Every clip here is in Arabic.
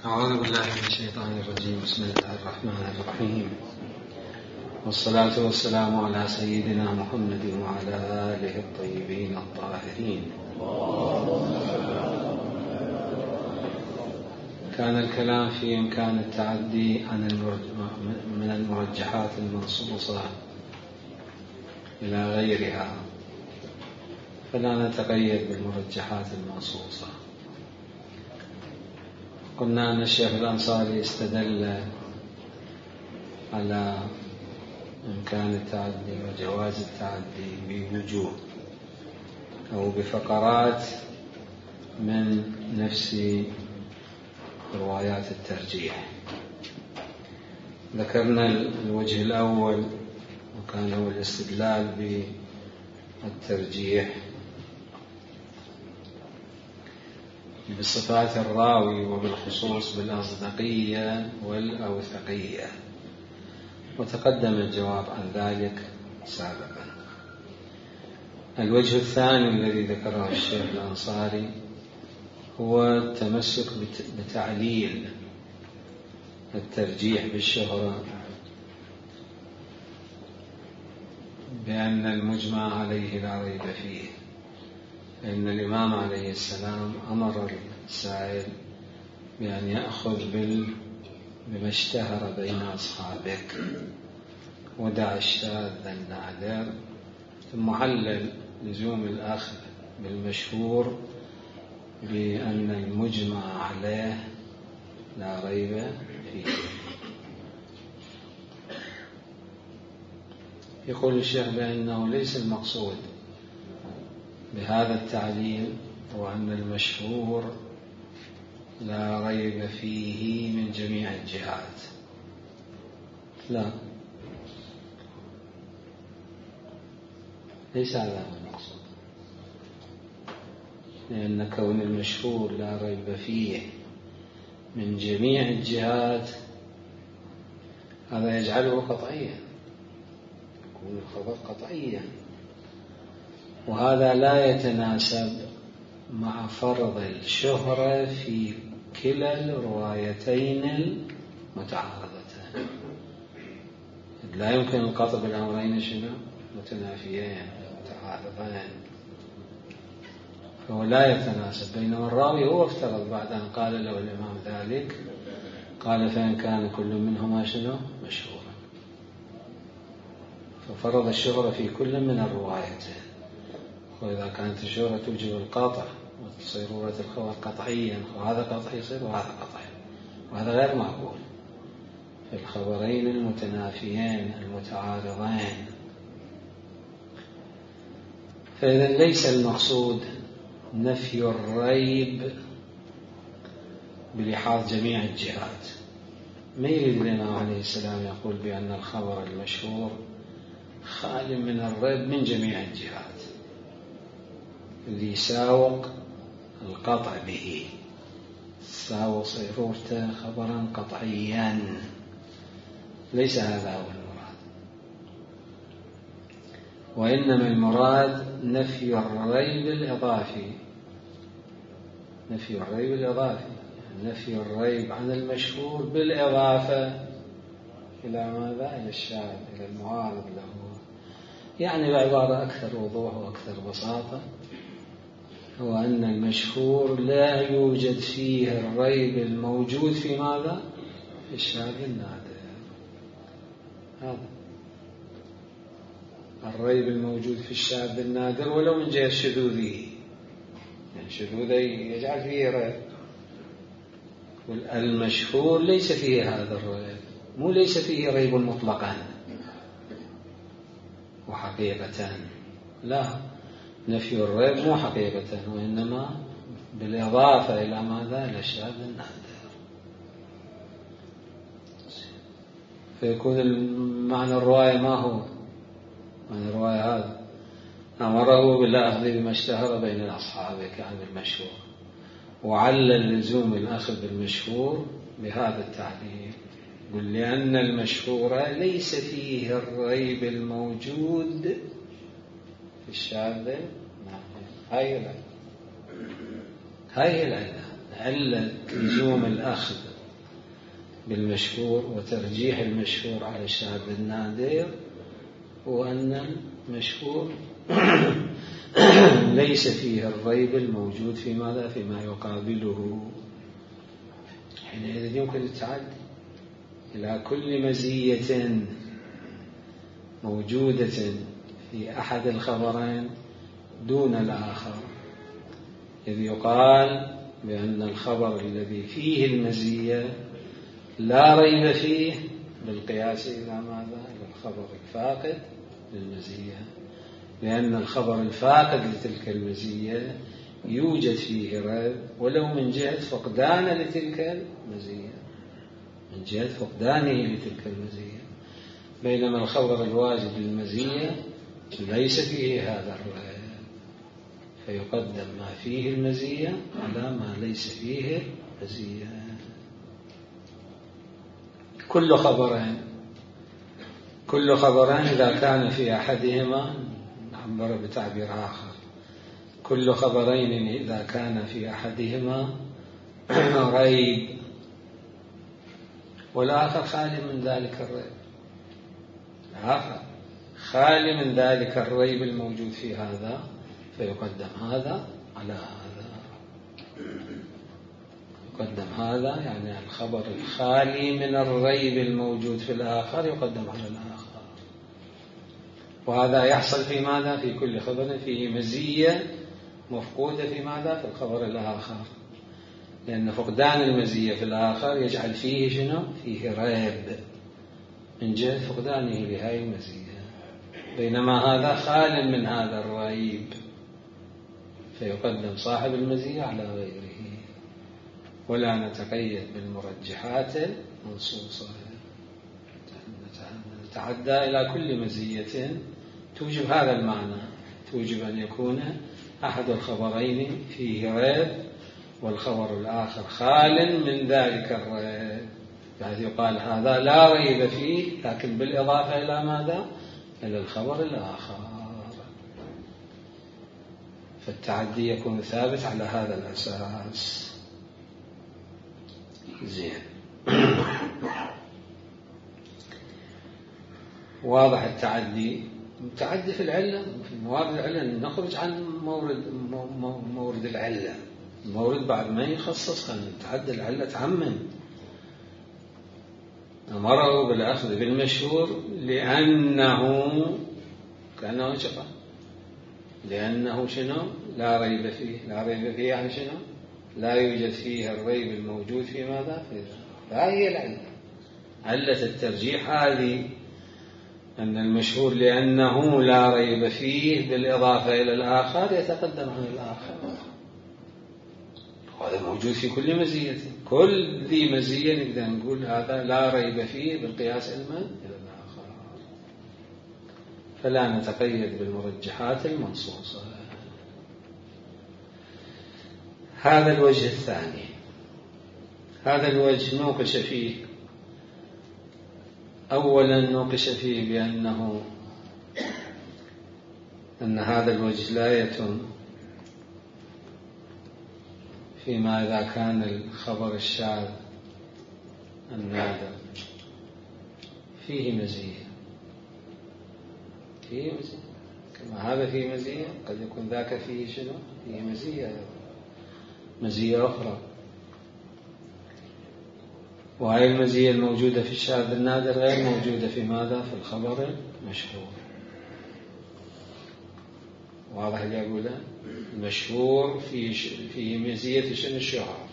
أعوذ بالله من الشيطان الرجيم. بسم الله الرحمن الرحيم، والصلاة والسلام على سيدنا محمد وعلى آله الطيبين الطاهرين. كان الكلام في إمكان التعدي من المرجحات المنصوصة إلى غيرها، فلا نتقيد بالمرجحات المنصوصة. قلنا أن الشيخ الأنصاري استدل على إمكان التعدي وجواز التعدي بوجوه أو بفقرات من نفس روايات الترجيح. ذكرنا الوجه الأول وكان هو الاستدلال بالترجيح بصفات الراوي وبالخصوص بالأصدقية والأوثقية، وتقدم الجواب عن ذلك سابقا. الوجه الثاني الذي ذكره الشيخ الأنصاري هو التمسك بتعليل الترجيح بالشهرة، بأن المجمع عليه لا ريب فيه، فإن الإمام عليه السلام أمر السائل بأن يأخذ بما اشتهر بين أصحابك ودع الشاذ النادر، ثم علل لزوم الأخذ بالمشهور بأن المجمع عليه لا ريب فيه. يقول الشيخ بأنه ليس المقصود بهذا التعليل هو أن المشهور لا ريب فيه من جميع الجهات، لا، ليس هذا هو المقصود، لأن كون المشهور لا ريب فيه من جميع الجهات هذا يجعله قطعيا، يكون الخبر قطعيا، وهذا لا يتناسب مع فرض الشهرة في كلا الروايتين المتعارضتين. لا يمكن القطع بالأمرين متنافيين متعارضين، فهو لا يتناسب. بينما الراوي هو افترض بعد أن قال له الإمام ذلك، قال فإن كان كل منهما مشهورا، ففرض الشهرة في كل من الروايتين. وإذا كانت الشهرة توجب القطع وتصير رواية الخبر قطعيا، وهذا قطع يصير وهذا قطع، وهذا غير معقول في الخبرين المتنافيين المتعارضين. فإذا ليس المقصود نفي الريب بلحاظ جميع الجهات. ما يريد الإمام عليه السلام يقول بأن الخبر المشهور خال من الريب من جميع الجهات اللي يساوق القطع به، ساوق صيرورته خبرا قطعيا. ليس هذا هو المراد، وإنما المراد نفي الريب الإضافي، نفي الريب الإضافي، نفي الريب عن المشهور بالإضافة إلى ماذا؟ إلى الشاذ، إلى المعارض له. يعني بعبارة أكثر وضوح وأكثر بساطة، هو أن المشهور لا يوجد فيه الريب الموجود في ماذا؟ في الشاذ النادر. هذا الريب الموجود في الشاذ النادر ولو من جهة شذوذه، يعني شذوذه يجعل فيه ريب، والمشهور ليس فيه هذا الريب، مو ليس فيه ريب مطلقا وحقيقة، لا، نفي الريب مو حقيقة، وإنما بالإضافة إلى ماذا؟ إلى الشاذ النادر. فيكون معنى الرواية ما هو معنى الرواية؟ هذا أمره بالأخذ بما اشتهر بين الأصحاب كان بالمشهور، وعلل لزوم الأخذ بالمشهور بهذا التعليل، يقول لأن المشهور ليس فيه الريب الموجود في الشاذ. هاي العلة، علة لزوم الأخذ بالمشهور وترجيح المشهور على الشاذ النادر هو أن المشهور ليس فيه الريب الموجود في ماذا؟ فيما يقابله. حينئذ يمكن التعدي إلى كل مزية موجودة في أحد الخبرين دون الآخر، إذ يقال بأن الخبر الذي فيه المزية لا ريب فيه بالقياس إلى ماذا؟ إلى الخبر الفاقد للمزية، لأن الخبر الفاقد لتلك المزية يوجد فيه ريب ولو من جهة فقدان لتلك المزية، من جهة فقدانه لتلك المزية، بينما الخبر الواجد للمزية ليس فيه هذا الريب، فيقدم ما فيه المزية على ما ليس فيه مزية. كل خبرين إذا كان في أحدهما، نعبر بتعبير آخر، كل خبرين إذا كان في أحدهما ريب والآخر خالي من ذلك الريب، الآخر خالي من ذلك الريب الموجود في هذا، فيقدم هذا على هذا. يقدم هذا يعني الخبر الخالي من الريب الموجود في الآخر يقدم على الآخر. وهذا يحصل في ماذا؟ في كل خبر فيه مزية مفقودة في ماذا؟ في الخبر الآخر، لأن فقدان المزية في الآخر يجعل فيه شنو؟ فيه ريب من جهة فقدانه لهذه المزية، بينما هذا خال من هذا الريب، فيقدم صاحب المزية على غيره، ولا نتقيد بالمرجحات المنصوصة، نتعدى إلى كل مزية توجب هذا المعنى، توجب أن يكون أحد الخبرين فيه ريب والخبر الآخر خال من ذلك الريب، يعني يقال هذا لا ريب فيه، لكن بالإضافة إلى ماذا؟ إلى الخبر الآخر، فالتعدي يكون ثابت على هذا الأساس. زين. واضح التعدي في العلة، في موارد العلة نخرج عن مورد العلة، المورد بعد ما يخصص خلينا نتعدى العلة تعمم. أمره بالأخذ بالمشهور لأنه كأنه شقة، لأنه شنو؟ لا ريب فيه. لا ريب فيه يعني شنو؟ لا يوجد فيه الريب الموجود في ماذا؟ فهي العلة. علة الترجيح هذه أن المشهور لأنه لا ريب فيه بالإضافة إلى الآخر يتقدم عن الآخر، هذا موجود في كل مزية، كل ذي مزية نقدر نقول هذا لا ريب فيه بالقياس إلى الآخر، فلا نتقيد بالمرجحات المنصوصة. هذا الوجه الثاني. هذا الوجه نوقش فيه، أولا نوقش فيه بأن هذا الوجه لا يتم فيما إذا كان الخبر الشاذ النادر فيه مزية، كما هذا فيه مزية قد يكون ذاك فيه شنو؟ فيه مزية أخرى، وهي المزية الموجودة في الشاذ النادر غير موجودة في ماذا؟ في الخبر المشهور. واضح اللي أقوله؟ المشهور في مزية شنو؟ الشهرة،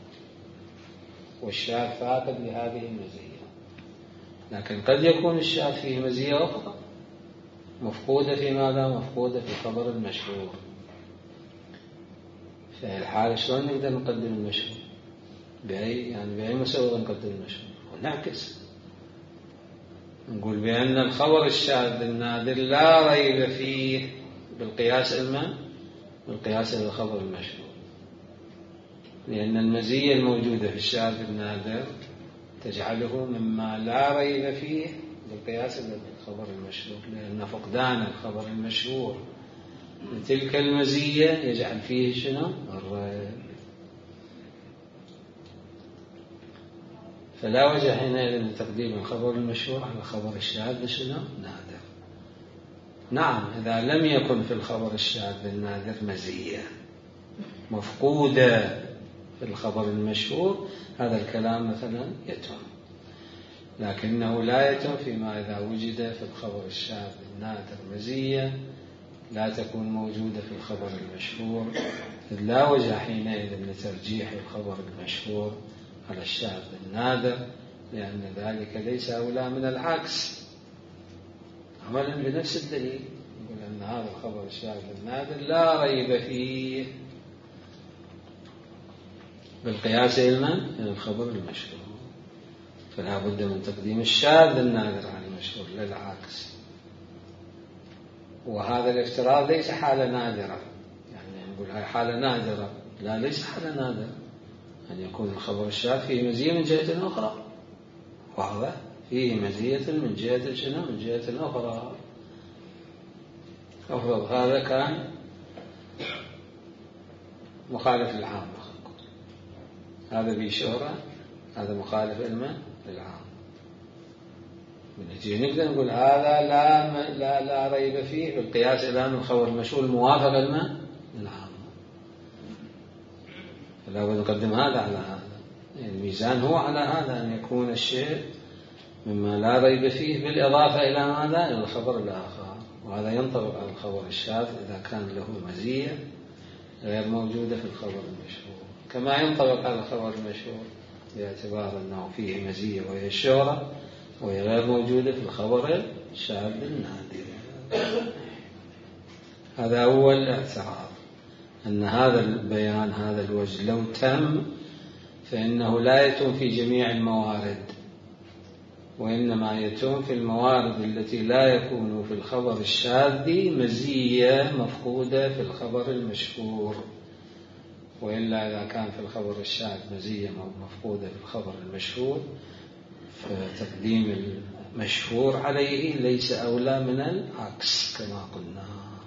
والشاذ فاقد لهذه المزية، لكن قد يكون الشاذ فيه مزية أخرى مفقودة في ماذا؟ مفقودة في الخبر المشهور. في الحالة شلون نقدر نقدم المشهور؟ بأي مسوغ نقدم المشهور؟ ونعكس نقول بأن الخبر الشاذ النادر لا ريب فيه بالقياس إلى الخبر المشهور، لأن المزية الموجودة في الشاذ النادر تجعله مما لا ريب فيه بالقياس إلى الخبر المشهور، لأن فقدان الخبر المشهور تلك المزية يجعل فيه شنو؟ الريب. فلا وجه حينئذ لتقديم الخبر المشهور على الخبر الشاذ شنو؟ نادر. نعم، إذا لم يكن في الخبر الشاذ النادر مزية مفقودة في الخبر المشهور، هذا الكلام مثلا يتم، لكنه لا يتم فيما إذا وجد في الخبر الشاذ النادر مزية لا تكون موجودة في الخبر المشهور، إذ لا وجه حينئذ لترجيح الخبر المشهور على الشاذ النادر، لأن ذلك ليس أولى من العكس، عملا بنفس الدليل. يقول أن هذا الخبر الشاذ النادر لا ريب فيه بالقياس إلى الخبر المشهور، فلا بد من تقديم الشاذ النادر على المشهور للعكس. وهذا الافتراض ليس حالة نادرة، يعني نقول هاي حالة نادرة، لا، ليس حالة نادرة، أن يكون الخبر الشاذ فيه مزية من جهة أخرى، واضح، فيه مزية من جهة شنو؟ من جهة أخرى. أفرض هذا كان مخالف للعام، هذا به شهرة، هذا مخالف للعام، ونجي نقدر نقول هذا لا ريب فيه بالقياس إلى أن الخبر المشهور الموافق للعام، فلا بد نقدم هذا على هذا. الميزان هو على هذا، أن يكون الشيء مما لا ريب فيه بالإضافة إلى ماذا؟ إلى الخبر الآخر، وهذا ينطبق على الخبر الشاذ إذا كان له مزية غير موجودة في الخبر المشهور، كما ينطبق على الخبر المشهور باعتبار أنه فيه مزية وهي الشهرة، وهي غير موجودة في الخبر الشاذ النادر. هذا أول اعتراض، أن هذا البيان، هذا الوجه لو تم فإنه لا يتم في جميع الموارد، وإنما يتم في الموارد التي لا يكون في الخبر الشاذ مزية مفقودة في الخبر المشهور. وإلا إذا كان في الخبر الشاذ مزية مفقودة في الخبر المشهور، فتقديم المشهور عليه ليس أولى من العكس كما قلنا.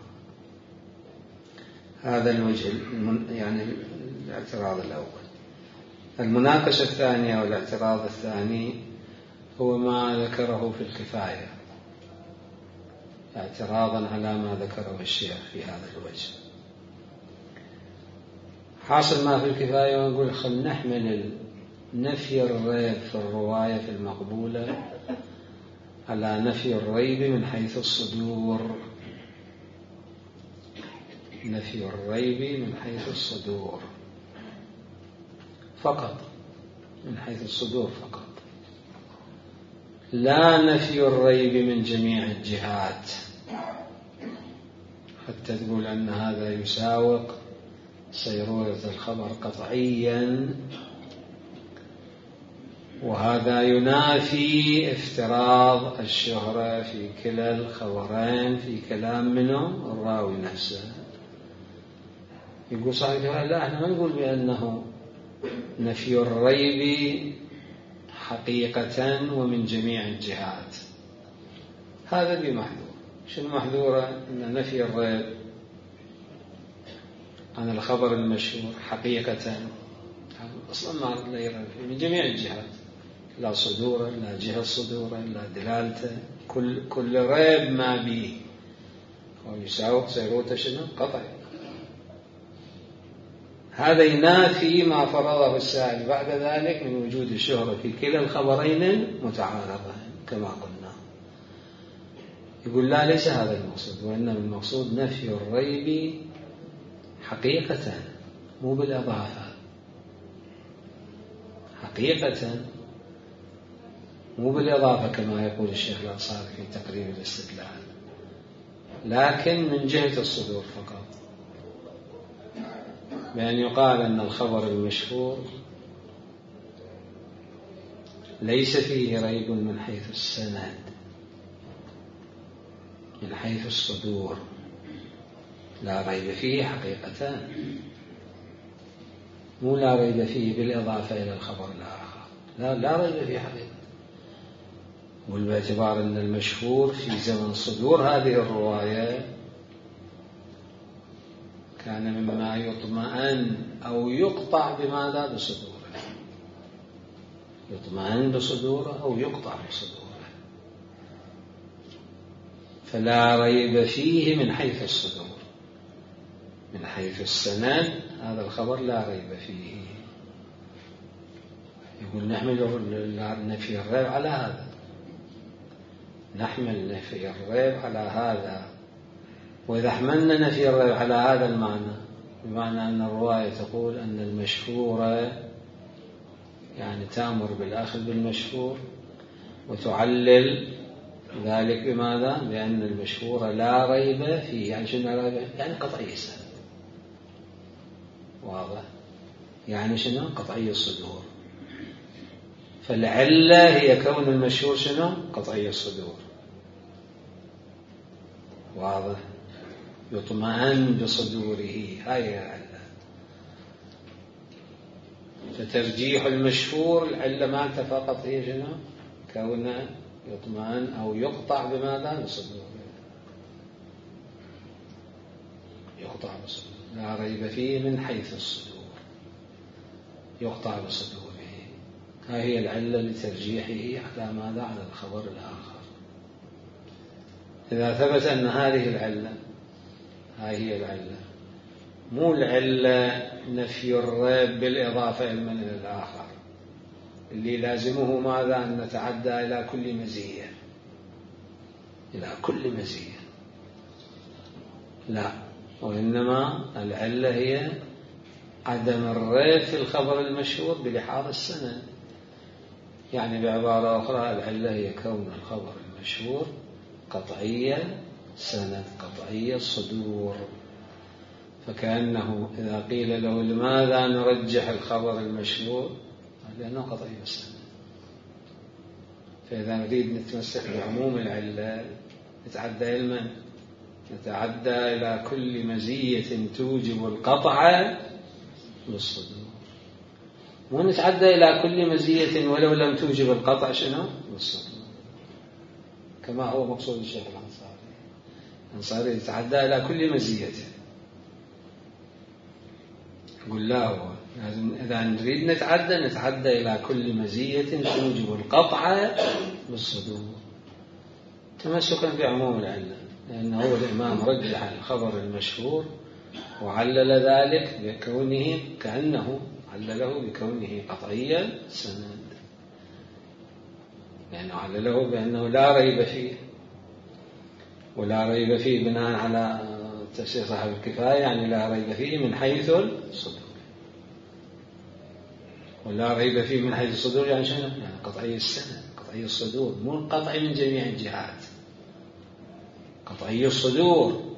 هذا الوجه يعني الاعتراض الأول. المناقشة الثانية والاعتراض الثاني هو ما ذكره في الكفاية، اعتراضا على ما ذكره الشيخ في هذا الوجه. حاصل ما في الكفاية ونقول خل نحمل نفي الريب في الرواية في المقبولة على نفي الريب من حيث الصدور، نفي الريب من حيث الصدور فقط، من حيث الصدور فقط، لا نفي الريب من جميع الجهات، حتى تقول أن هذا يساوق صيرورة الخبر قطعيا، وهذا ينافي افتراض الشهرة في كلا الخبرين في كلام منهم الراوي نفسه. يقول صحيح لا، احنا ما نقول بأنه نفي الريب حقيقة ومن جميع الجهات، هذا بمحذور. شو المحذورة؟ أن نفي الريب عن الخبر المشهور حقيقة أصلا ما لا يرى فيه من جميع الجهات، لا صدورة، لا جهة صدورة، لا دلالته، كل ريب ما به، ويساوق صيروته شنو؟ قطعي. هذا ينافي ما فرضه السائل بعد ذلك من وجود الشهرة في كلا الخبرين المتعارضين كما قلنا. يقول لا، ليس هذا المقصود، وإنما المقصود نفي الريب حقيقة مو بالإضافة، حقيقة مو بالإضافة كما يقول الشيخ الأنصاري في تقريب الاستدلال، لكن من جهة الصدور فقط، بأن يقال أن الخبر المشهور ليس فيه ريب من حيث السند، من حيث الصدور لا ريب فيه حقيقة، مو لا ريب فيه بالإضافة إلى الخبر الآخر، لا ريب فيه حقيقة. وباعتبار أن المشهور في زمن صدور هذه الرواية كان مما يطمئن أو يقطع بماذا؟ بصدوره، يطمئن بصدوره أو يقطع بصدوره. فلا ريب فيه من حيث الصدور. من حيث السند هذا الخبر لا ريب فيه. يقول نحمل نفي الريب على هذا، نحمل نفي الريب على هذا. وإذا حملنا نفي الريب على هذا المعنى، بمعنى أن الرواية تقول أن المشهورة يعني تأمر بالأخذ بالمشهور وتعلل ذلك بماذا؟ بأن المشهورة لا ريب فيه. يعني شنو لا ريب؟ يعني قطعي السند. واضح؟ يعني شنو؟ قطعي الصدور. فالعلة هي كون المشهور شنو؟ قطعي الصدور. واضح؟ يطمئن بصدوره، هاي العلة. فترجيح المشهور العلة معناتها فقط هي شنو؟ كونه يطمئن أو يقطع بماذا؟ بصدوره. يقطع بصدوره، لا ريب فيه من حيث الصدور، يقطع بصدوره. هاي هي العلة لترجيحه على ماذا؟ على الخبر الآخر. إذا ثبت أن هذه العلة، هاي هي العلة، مو العلة نفي الريب بالإضافة إلى من الآخر اللي لازمه ماذا؟ أن نتعدى إلى كل مزية، إلى كل مزية. لا، وإنما العلة هي عدم الريب في الخبر المشهور بلحاظ السند. يعني بعبارة أخرى العلة هي كون الخبر المشهور قطعي سند، قطعي الصدور. فكأنه إذا قيل له لماذا نرجح الخبر المشهور؟ لأنه قطعي السند. فإذا نريد نتمسك بعموم العلة نتعدى إلى من؟ نتعدى إلى كل مزية توجب القطع بالصدور، مو نتعدى إلى كل مزية ولو لم توجب القطع شنو؟ بالصدور، كما هو مقصود الشيخ الأنصاري يتعدى إلى كل مزية. يقول لا، هو لازم إذا نريد نتعدى إلى كل مزية توجب القطع بالصدور، تمسكا بعموم العلة. لأنه هو الإمام رجح الخبر المشهور وعلل ذلك بكونه كأنه علله بكونه قطعيا سند، لأنه علله بأنه لا ريب فيه. ولا ريب فيه بناء على تفسير صاحب الكفاية، يعني لا ريب فيه من حيث الصدور. ولا ريب فيه من حيث الصدور يعني شنو؟ يعني قطعي السند، قطعي الصدور، مو القطعي من جميع الجهات، قطعي الصدور.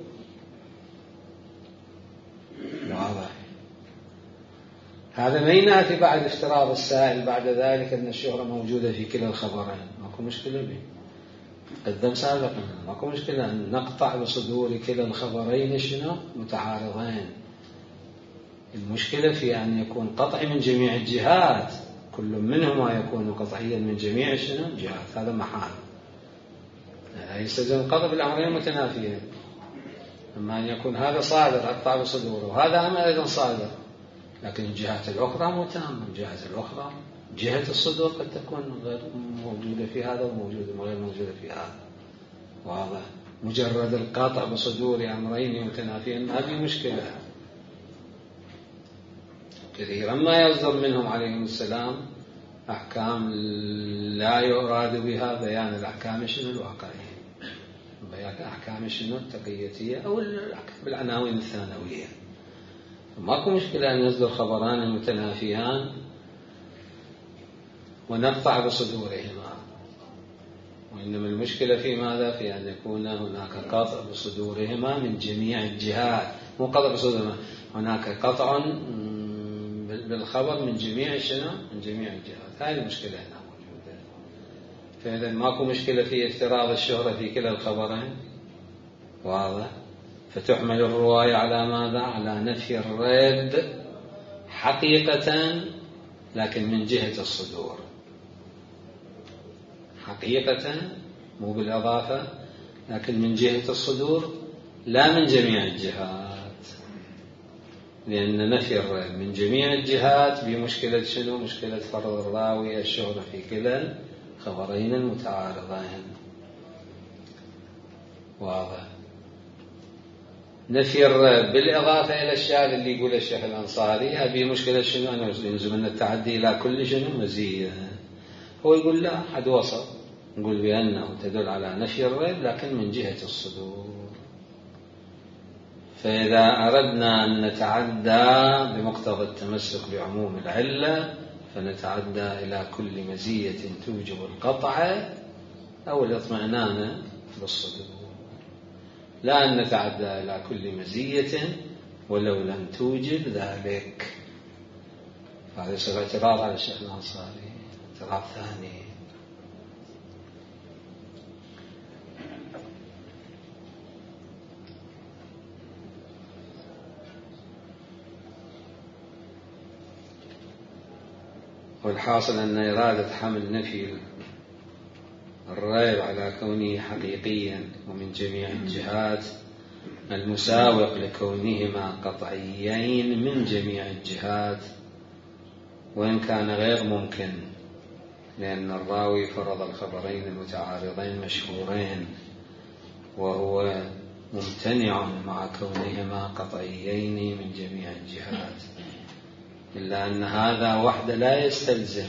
واضح؟ هذا ما ينافي بعد افتراض السائل بعد ذلك أن الشهرة موجودة في كلا الخبرين، ماكو مشكلة به، قدم سابقا، ماكو مشكلة أن نقطع بصدور كلا الخبرين شنو؟ متعارضين. المشكلة في أن يكون قطعي من جميع الجهات، كل منهما يكون قطعيا من جميع شنو؟ الجهات، هذا محال. لا يستلزم القطع بالأمرين متنافيين. أما أن يكون هذا صادر أقطع بصدوره وهذا أمر أيضا صادر، لكن الجهات الأخرى متامة. الجهات الأخرى جهة الصدور قد تكون غير موجودة في هذا وموجودة غير موجودة في هذا. واضح؟ مجرد القطع بصدور أمرين متنافيين ما في مشكلة. كثيرا ما يصدر منهم عليهم السلام أحكام لا يراد بها بيان الأحكام شنو الواقعية، بيان أحكام شنو التقيتية أو الأحكام بالعناوين الثانوية. ماكو مشكلة أن يصدر خبران متنافيان ونقطع بصدورهما، وإنما المشكلة في ماذا؟ في أن يكون هناك قطع بصدورهما من جميع الجهات، مو قطع بصدورهما، هناك قطع بالخبر من جميع شنو؟ من جميع الجهات. هذه المشكلة هنا موجودة. فإذا ماكو مشكلة في افتراض الشهرة في كلا الخبرين. واضح؟ فتحمل الرواية على ماذا؟ على نفي الريب حقيقة، لكن من جهة الصدور، حقيقة مو بالإضافة، لكن من جهة الصدور لا من جميع الجهات. لأن نفي الريب من جميع الجهات بمشكلة شنو؟ مشكلة فرض الراوي الشهرة في كلا الخبرين المتعارضين. واضح. نفي الريب بالإضافة إلى الشاذ اللي يقول الشيخ الأنصاري أبي مشكلة شنو؟ أنه يلزم أن التعدي إلى كل شنو؟ مزية. هو يقول لا، حد وسط، نقول بأنه تدل على نفي الريب لكن من جهة الصدور. فإذا أردنا أن نتعدى بمقتضى التمسك بعموم العلة فنتعدى إلى كل مزية توجب القطع أو الاطمئنان بالصدور، لا أن نتعدى إلى كل مزية ولو لم توجب ذلك. هذا يصير اعتراض على الشيخ الأنصاري، اعتراض ثاني. والحاصل أن إرادة حمل نفي الريب على كونه حقيقيا ومن جميع الجهات المساوق لكونهما قطعيين من جميع الجهات، وإن كان غير ممكن، لأن الراوي فرض الخبرين المتعارضين مشهورين وهو ممتنع مع كونهما قطعيين من جميع الجهات، إلا أن هذا وحده لا يستلزم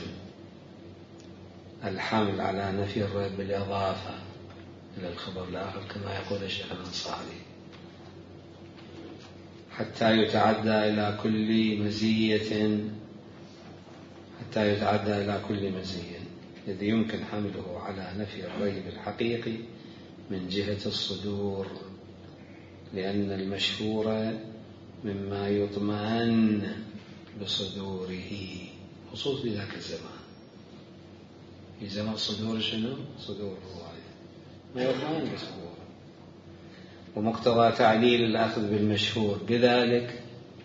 الحمل على نفي الريب بالإضافة إلى الخبر الآخر كما يقول الشيخ الأنصاري، حتى يتعدى إلى كل مزية الذي يمكن حمله على نفي الريب الحقيقي من جهة الصدور، لأن المشهور مما يطمئن بصدوره، خصوص في ذاك الزمان، في زمان صدور شنو؟ صدور الرواية ما يطمئن بصدوره. ومقتضى تعليل الأخذ بالمشهور بذلك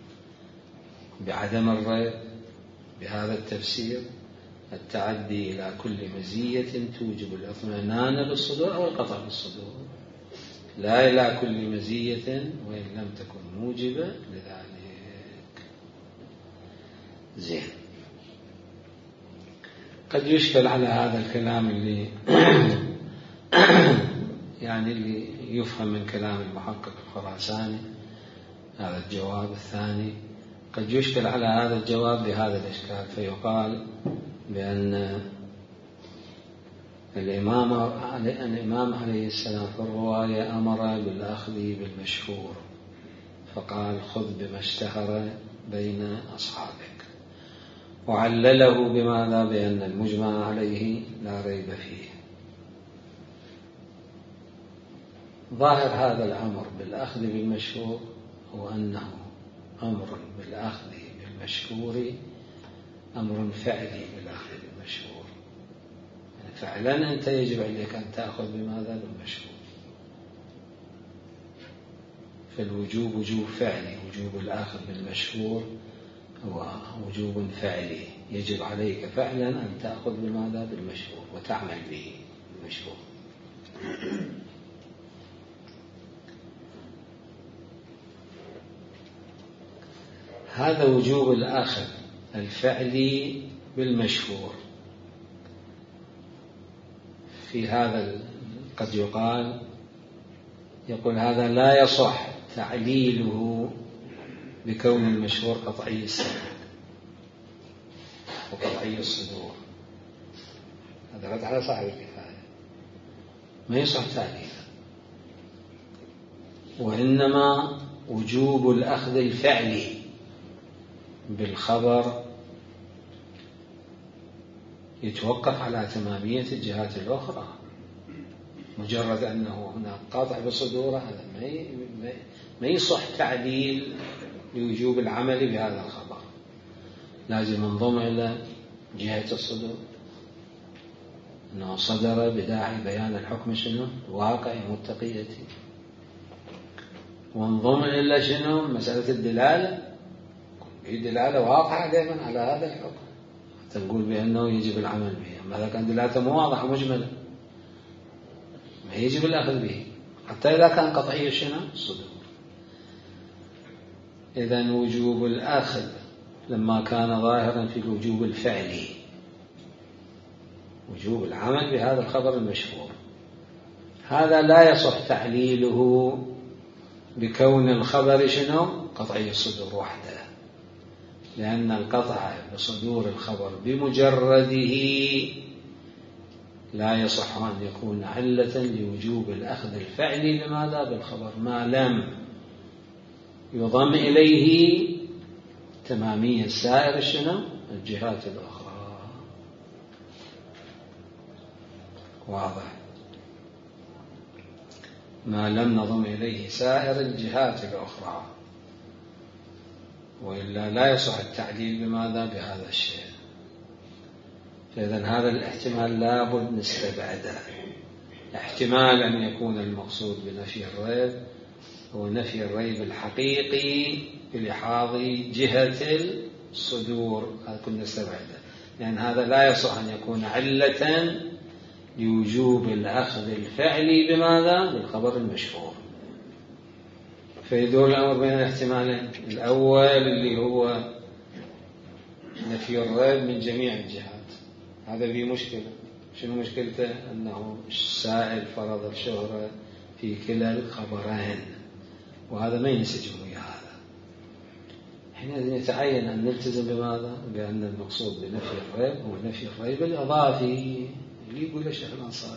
بعدم الريب بهذا التفسير التعدي إلى كل مزية توجب الاطمئنان بالصدور أو القطع بالصدور، لا إلى كل مزية وإن لم تكن موجبة لذلك. زين. قد يشكل على هذا الكلام اللي يعني اللي يفهم من كلام المحقق الخراساني، هذا الجواب الثاني، قد يشكل على هذا الجواب بهذا الإشكال، فيقال بأن الإمام عليه السلام في الرواية أمر بالأخذ بالمشهور، فقال خذ بما اشتهر بين أصحابك، وعلله بماذا؟ بأن المجمع عليه لا ريب فيه. ظاهر هذا الأمر بالأخذ بالمشهور هو أنه أمر بالأخذ بالمشهور أمر فعلي بالأخذ بالمشهور، يعني فعلا أنت يجب عليك أن تأخذ بماذا؟ بالمشهور. فالوجوب وجوب فعلي، وجوب الأخذ بالمشهور هو وجوب فعلي، يجب عليك فعلا أن تأخذ بماذا؟ بالمشهور وتعمل به المشهور. هذا وجوب الأخذ الفعلي بالمشهور. في هذا قد يقول هذا لا يصح تعليله بكون المشهور قطعي السند وقطعي الصدور، هذا رد على صاحب الكفاية، ما يصح تعليله، وإنما وجوب الأخذ الفعلي بالخبر يتوقف على تمامية الجهات الأخرى. مجرد أنه هنا قاطع بصدوره هذا ما يصح تعليل لوجوب العمل بهذا الخبر، لازم انضم إلى جهة الصدور، أنه صدر بداعي بيان الحكم شنو؟ واقع متقيتي، وانضم إلى شنو؟ مسألة الدلالة، هي دلالة واضحة دائما على هذا الحكم حتى نقول بأنه يجب العمل به. أما إذا كان دلالته مو واضحة مجملة ما يجب الأخذ به، حتى إذا كان قطعي شنو؟ الصدور. إذن وجوب الأخذ لما كان ظاهرا في الوجوب الفعلي، وجوب العمل بهذا الخبر المشهور، هذا لا يصح تعليله بكون الخبر شنو؟ قطعي الصدور وحده، لأن القطع بصدور الخبر بمجرده لا يصح أن يكون علة لوجوب الأخذ الفعلي. لماذا؟ بالخبر ما لم يضم إليه تمامية سائر شنو؟ الجهات الأخرى. واضح؟ ما لم نضم إليه سائر الجهات الأخرى، وإلا لا يصح التعليل بماذا؟ بهذا الشيء. فإذن هذا الاحتمال لابد نستبعده. احتمال أن يكون المقصود بنفي الريب هو نفي الريب الحقيقي بلحاظ جهة الصدور، هذا كنا نستبعده، لأن هذا لا يصح أن يكون علة لوجوب الأخذ الفعلي بماذا؟ بالخبر المشهور. فيدور الأمر بين الاحتمالين، الأول اللي هو نفي الريب من جميع الجهات، هذا فيه مشكلة. شنو مشكلته؟ أنه السائل فرض الشهرة في كلا الخبرين، وهذا ما ينسجم ويا هذا. حينئذ يتعين أن نلتزم بماذا؟ بأن المقصود بنفي الريب هو نفي الريب الإضافي، اللي يقول الشيخ الأنصاري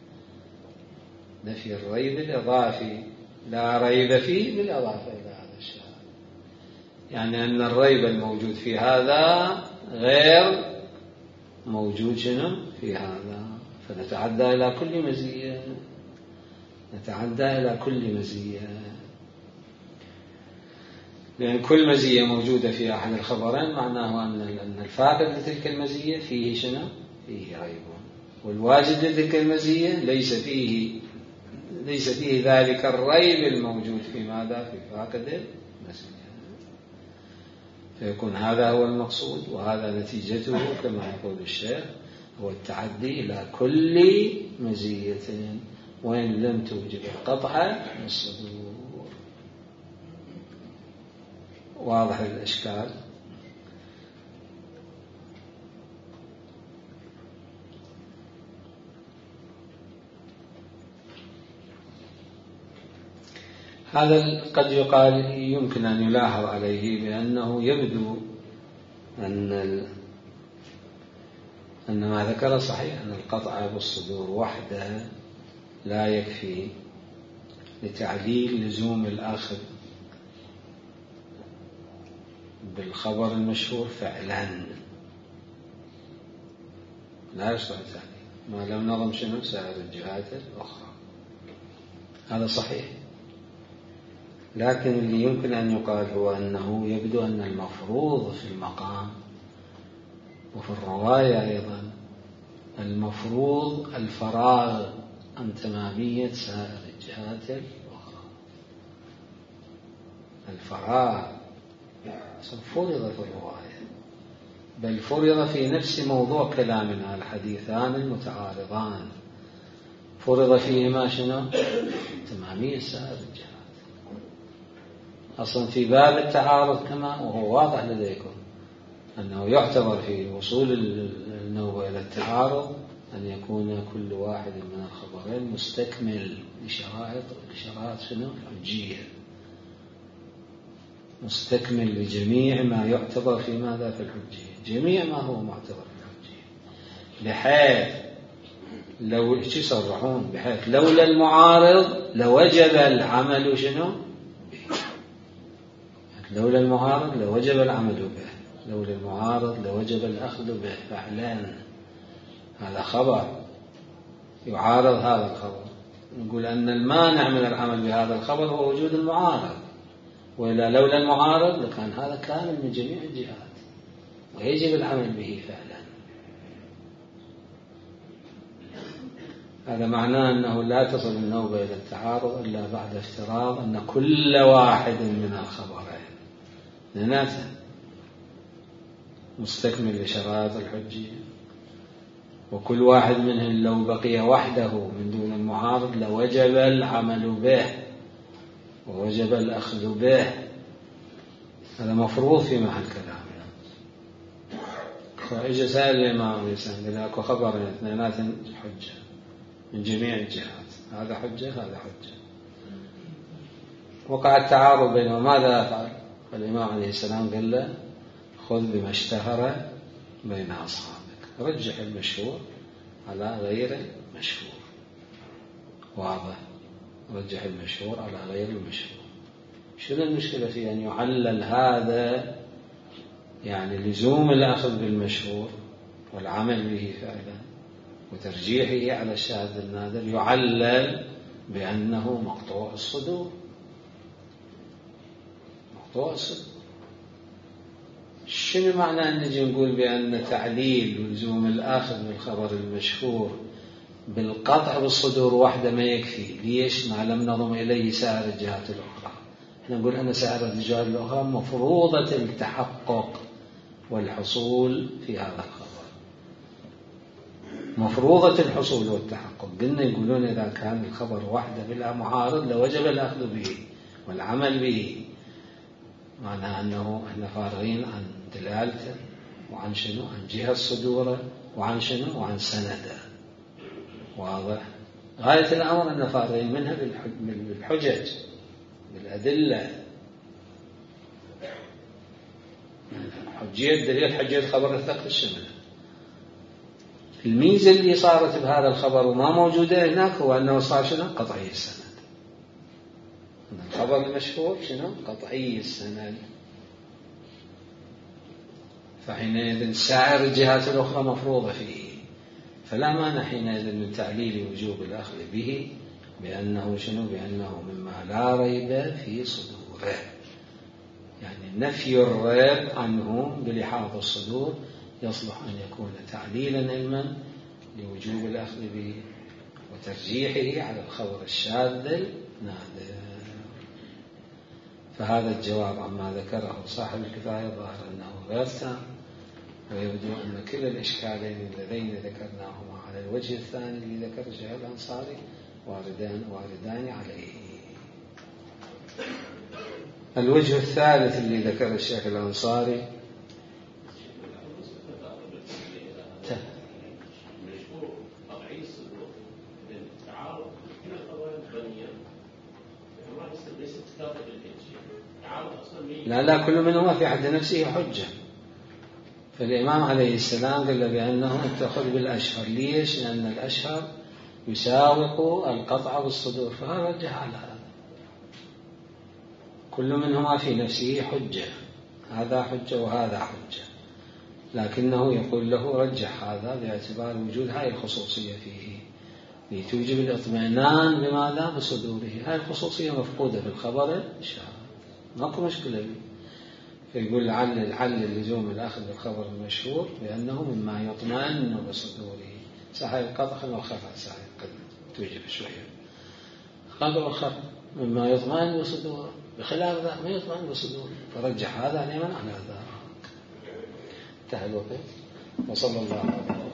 نفي الريب الإضافي، لا ريب فيه بالإضافة إلى هذا الشيء، يعني أن الريب الموجود في هذا غير موجود شنو؟ في هذا، فنتعدى إلى كل مزية، نتعدى إلى كل مزية، لأن كل مزية موجودة في أحد الخبرين معناه أن الفاقد لتلك المزية فيه شنو؟ فيه ريب، والواجد لتلك المزية ليس فيه ذلك الريب الموجود في ماذا؟ في فاقد المزية. فيكون هذا هو المقصود، وهذا نتيجته كما يقول الشيخ هو التعدي إلى كل مزية وإن لم توجب القطع من الصدور. واضح الإشكال؟ هذا قد يقال يمكن أن يلاحظ عليه بأنه يبدو أن ما ذكر صحيح، أن القطع بالصدور وحده لا يكفي لتعليل لزوم الأخذ بالخبر المشهور فعلا، لا يصح التعليل ما لم نظم شنو؟ سائر الجهات الأخرى. هذا صحيح، لكن اللي يمكن أن يقال هو أنه يبدو أن المفروض في المقام وفي الرواية أيضا المفروض الفراغ عن تمامية سائر الجهات الأخرى. الفراغ فرض في الرواية، بل فرض في نفس موضوع كلامنا، الحديثان المتعارضان فرض فيهما شنو؟ تمامية سائر الجهات. أصلا في باب التعارض كما وهو واضح لديكم أنه يعتبر في وصول النوبة إلى التعارض أن يكون كل واحد من الخبرين مستكمل لشرائط شنو؟ الحجية، مستكمل لجميع ما يعتبر في ماذا؟ في الحجية، جميع ما هو معتبر في الحجية، بحيث لو يصرحون بحيث لولا المعارض لوجب العمل شنو؟ لولا المعارض لوجب العمل به، لولا المعارض لوجب الأخذ به فعلا. هذا خبر يعارض هذا الخبر، نقول أن المانع من العمل بهذا الخبر هو وجود المعارض، وإلا لولا المعارض لكان هذا كامل من جميع الجهات ويجب العمل به فعلا. هذا معناه أنه لا تصل النوبة إلى التعارض إلا بعد افتراض أن كل واحد من الخبرين نناته مستكمل لشرائط الحجية، وكل واحد منهم لو بقي وحده من دون المعارض لوجب العمل به ووجب الأخذ به. هذا مفروض في محل كلامنا. فإجا سأل الإمام يسأل قال أكو خبر اثنينات حجة من جميع الجهات، هذا حجة هذا حجة. وقع التعارض بينهم، ماذا أفعل؟ فالإمام عليه السلام قال له خذ بما اشتهر بين أصحابك، رجح المشهور على غير المشهور. واضح؟ رجح المشهور على غير المشهور. شنو المشكلة في أن يعلل هذا؟ يعني لزوم الأخذ بالمشهور والعمل به فعلا وترجيحه على الشاذ النادر يعلل بأنه مقطوع الصدور. مقطوع الصدور شنو معنى أن نجي نقول بأن تعليل ولزوم الأخذ بالخبر المشهور بالقطع بالصدور وحده ما يكفي؟ ليش؟ ما لم نضم إليه سائر الجهات الأخرى. احنا نقول أن سائر الجهات الأخرى مفروضة التحقق والحصول في هذا الخبر، مفروضة الحصول والتحقق. قلنا يقولون إذا كان الخبر وحده بلا معارض لوجب الأخذ به والعمل به، معنى أنه احنا فارغين عن دلالته وعن شنو؟ عن جهة صدوره وعن شنو؟ وعن سنده. واضح؟ غاية الأمر أن فارغين منها بالحجج بالأدلة. حجية دليل حجية خبر الثقل الشمل. الميزة اللي صارت بهذا الخبر وما موجودة هناك هو أنه صار شنو؟ قطعي السند. الخبر المشهور شنو؟ قطعي السند. فحينئذ سائر الجهات الأخرى مفروضة فيه، فلا مانع حينئذ من تعليل وجوب الأخذ به بأنه شنو؟ بأنه مما لا ريب في صدوره، يعني نفي الريب عنه بلحاظ الصدور يصلح أن يكون تعليلا علما لوجوب الأخذ به وترجيحه على الخبر الشاذ النادر. فهذا الجواب عما ذكره صاحب الكفاية ظاهر أنه غير تام، ويبدو أن كلا الإشكالين اللذين ذكرناهما على الوجه الثاني اللي ذكر الشيخ الأنصاري واردان عليه. الوجه الثالث اللي ذكر الشيخ الأنصاري لا كل منهما في حد نفسه حجة. فالإمام عليه السلام قال بأنه اتخذ بالأشهر. ليش؟ لأن الأشهر يساوق القطع بالصدور، فهذا رجح على هذا. كل منهما في نفسه حجة، هذا حجة وهذا حجة، لكنه يقول له رجح هذا باعتبار وجود هاي الخصوصية فيه لتوجب الاطمئنان بماذا؟ بصدوره. هاي الخصوصية مفقودة في الخبر الشاذ، ماكو مشكلة. فيقول العل لزوم الأخذ بالخبر المشهور بأنه مما يطمئن بصدوره. صحيح القطع والخفع صحيح قد توجب شوية. خبر الخبر مما يطمئن بصدوره، بخلاف ذا ما يطمئن بصدوره، فرجح هذا لمن على ذا. انتهى الوقت. وصلى الله عليه وسلم.